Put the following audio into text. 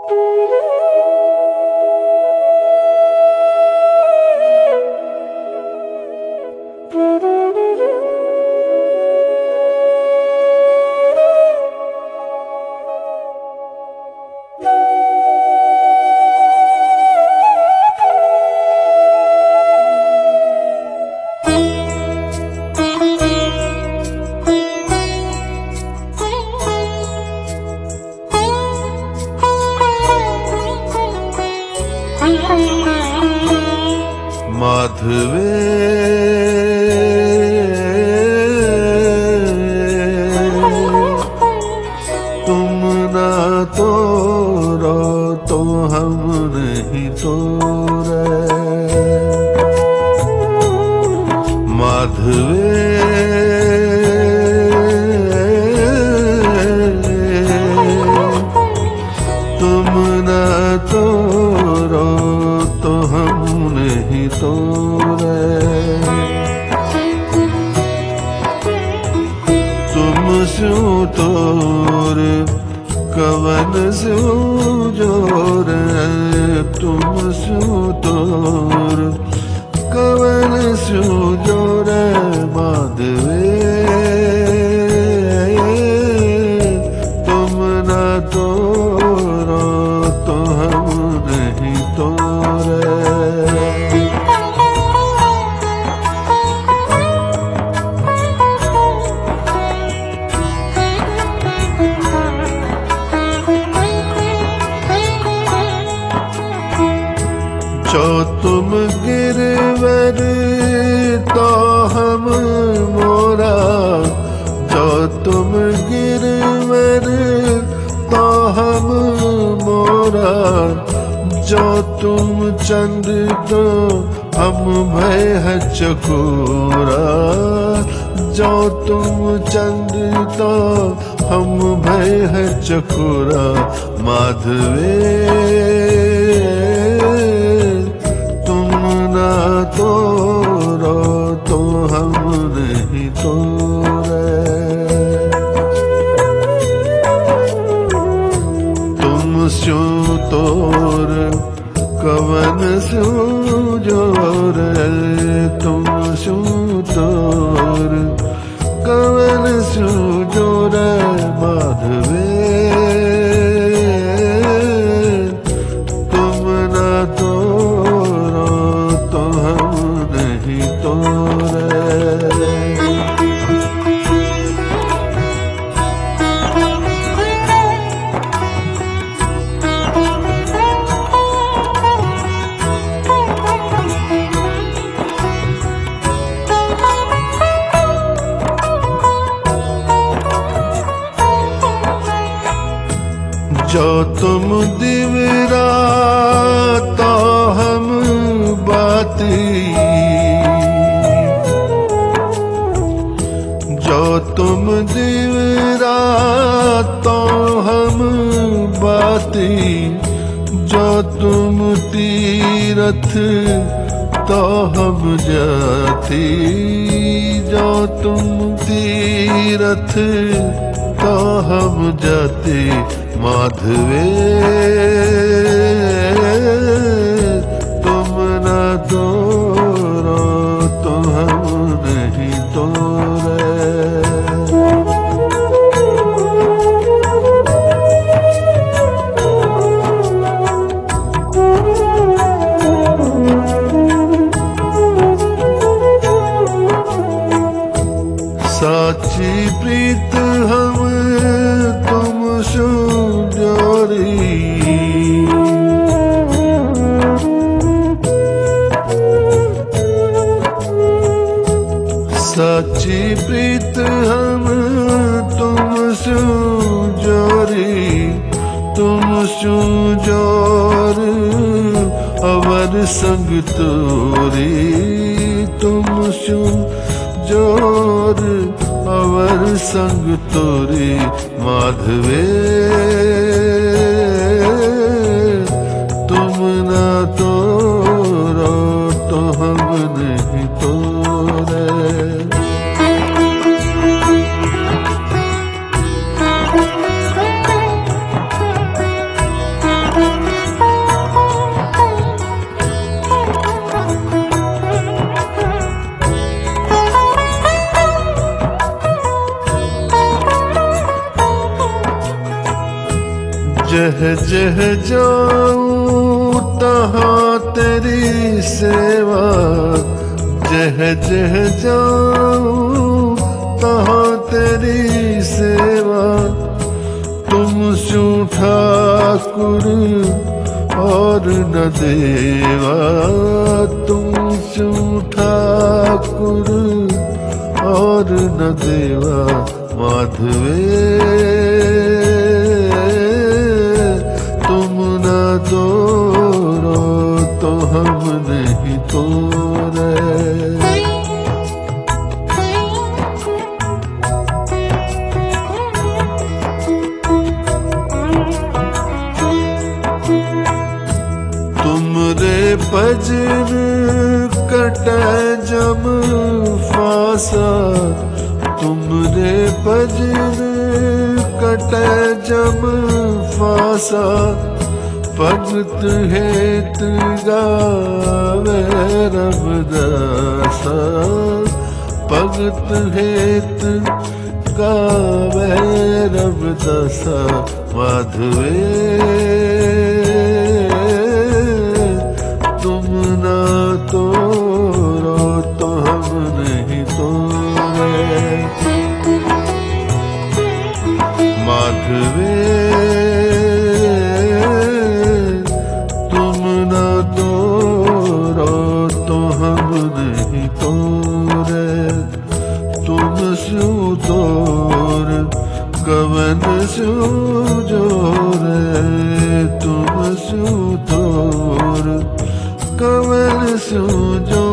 माधवे तुम ना तोड़ो तो हम नहीं तोड़े। माधवे तुम ना तोड़ो तो हम नहीं तोड़े। तुम स्यों तोड़ कवन स्यों जोड़। तुम स्यों तोड़ कवन स्यों जोड़। माधवे तुम ना तोड़ो तो हम नहीं तोड़े। जो तुम गिरवर तो हम मोरा। जो तुम गिरवर तो हम मोरा। जो तुम चंद तो हम भय है चकोरा। जो तुम चंद तो हम भय है चकोरा। माधवे तोड़ो तो हम नहीं तोड़े। तुम स्यों तोड़ कवन स्यों जोड़। तुम स्यों तोड़ कवन स्यों जोड़। माधवे तुम ना तोड़ो तो हम नहीं तोड़े। जो तुम दिवरा तो हम बाती। जो तुम दिवरा तो हम बाती। जो तुम तीरथ तो हम जाती। जो तुम तीरथ तो हम जाते। माधवे तुम ना तोड़ो तो हम नहीं तोड़े। साची प्रीत हम तुम सो जोड़ी। साची प्रीत हम तुम सो जोड़ी। तुम सो जोर अवर संग तोरी। तुम सो जोर अवर संग तोरी। माधवे तुम ना तोड़ो तो हम नहीं तोड़े। जह जह जाऊं तहाँ तेरी सेवा, जह जह जाऊं तहाँ तेरी सेवा। तुम स्यों ठाकुर और न देवा, तुम स्यों ठाकुर और न देवा। माधवे तुम न तोरो तो हम नहीं तोरे। तुमरे भजन कटे जम फासा, तुमरे भजन कटे जम फासा। भगत हेत गावे रविदासा, भगत हेत गावे रविदासा। माधवे तुम ना तोरो तो हम नहीं तोरे। माधवे तुम ना तोरो तो हम नहीं तोरे। तुम स्यों तोर कवन स्यों जोरे, तुम स्यों तोर कवन स्यों जोरे।